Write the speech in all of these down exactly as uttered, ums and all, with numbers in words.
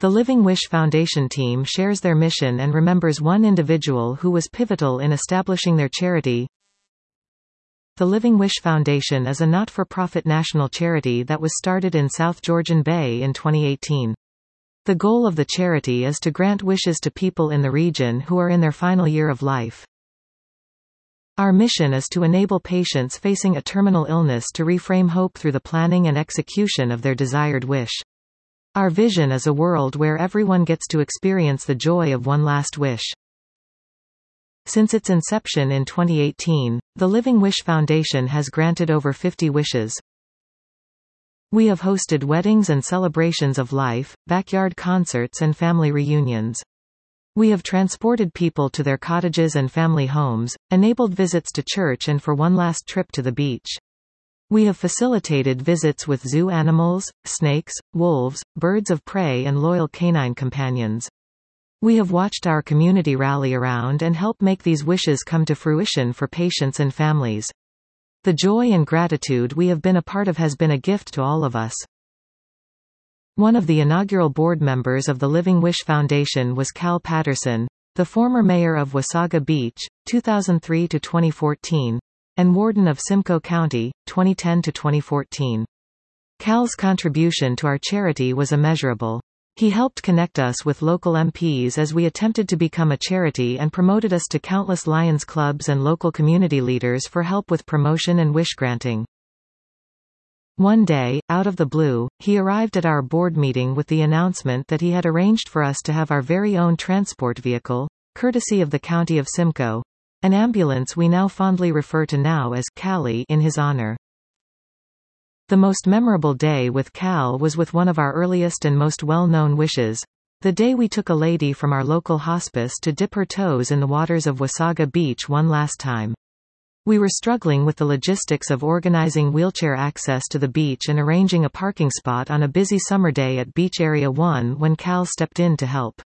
The Living Wish Foundation team shares their mission and remembers one individual who was pivotal in establishing their charity. The Living Wish Foundation is a not-for-profit national charity that was started in South Georgian Bay in twenty eighteen. The goal of the charity is to grant wishes to people in the region who are in their final year of life. Our mission is to enable patients facing a terminal illness to reframe hope through the planning and execution of their desired wish. Our vision is a world where everyone gets to experience the joy of one last wish. Since its inception in twenty eighteen, the Living Wish Foundation has granted over fifty wishes. We have hosted weddings and celebrations of life, backyard concerts and family reunions. We have transported people to their cottages and family homes, enabled visits to church and for one last trip to the beach. We have facilitated visits with zoo animals, snakes, wolves, birds of prey and loyal canine companions. We have watched our community rally around and help make these wishes come to fruition for patients and families. The joy and gratitude we have been a part of has been a gift to all of us. One of the inaugural board members of the Living Wish Foundation was Cal Patterson, the former mayor of Wasaga Beach, two thousand three to twenty fourteen, and warden of Simcoe County, twenty ten to twenty fourteen. Cal's contribution to our charity was immeasurable. He helped connect us with local M Ps as we attempted to become a charity and promoted us to countless Lions clubs and local community leaders for help with promotion and wish granting. One day, out of the blue, he arrived at our board meeting with the announcement that he had arranged for us to have our very own transport vehicle, courtesy of the County of Simcoe, an ambulance we now fondly refer to now as Callie in his honor. The most memorable day with Cal was with one of our earliest and most well-known wishes, the day we took a lady from our local hospice to dip her toes in the waters of Wasaga Beach one last time. We were struggling with the logistics of organizing wheelchair access to the beach and arranging a parking spot on a busy summer day at Beach Area one when Cal stepped in to help.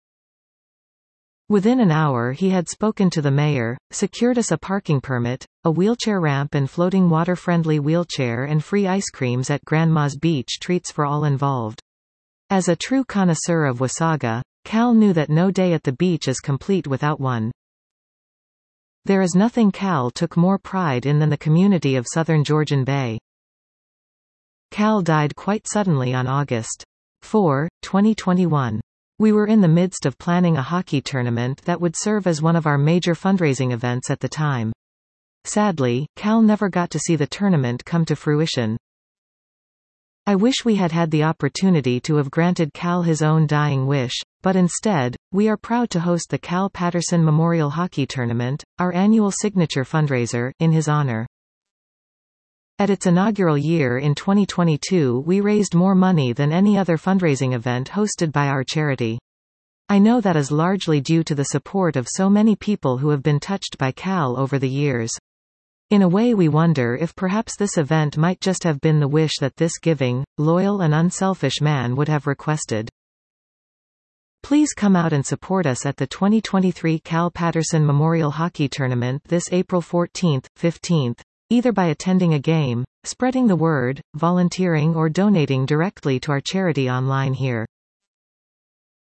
Within an hour he had spoken to the mayor, secured us a parking permit, a wheelchair ramp and floating water-friendly wheelchair and free ice creams at Grandma's Beach treats for all involved. As a true connoisseur of Wasaga, Cal knew that no day at the beach is complete without one. There is nothing Cal took more pride in than the community of Southern Georgian Bay. Cal died quite suddenly on August fourth, twenty twenty-one. We were in the midst of planning a hockey tournament that would serve as one of our major fundraising events at the time. Sadly, Cal never got to see the tournament come to fruition. I wish we had had the opportunity to have granted Cal his own dying wish, but instead, we are proud to host the Cal Patterson Memorial Hockey Tournament, our annual signature fundraiser, in his honor. At its inaugural year in twenty twenty-two, we raised more money than any other fundraising event hosted by our charity. I know that is largely due to the support of so many people who have been touched by Cal over the years. In a way, we wonder if perhaps this event might just have been the wish that this giving, loyal and unselfish man would have requested. Please come out and support us at the twenty twenty-three Cal Patterson Memorial Hockey Tournament this April fourteenth, fifteenth. Either by attending a game, spreading the word, volunteering or donating directly to our charity online here.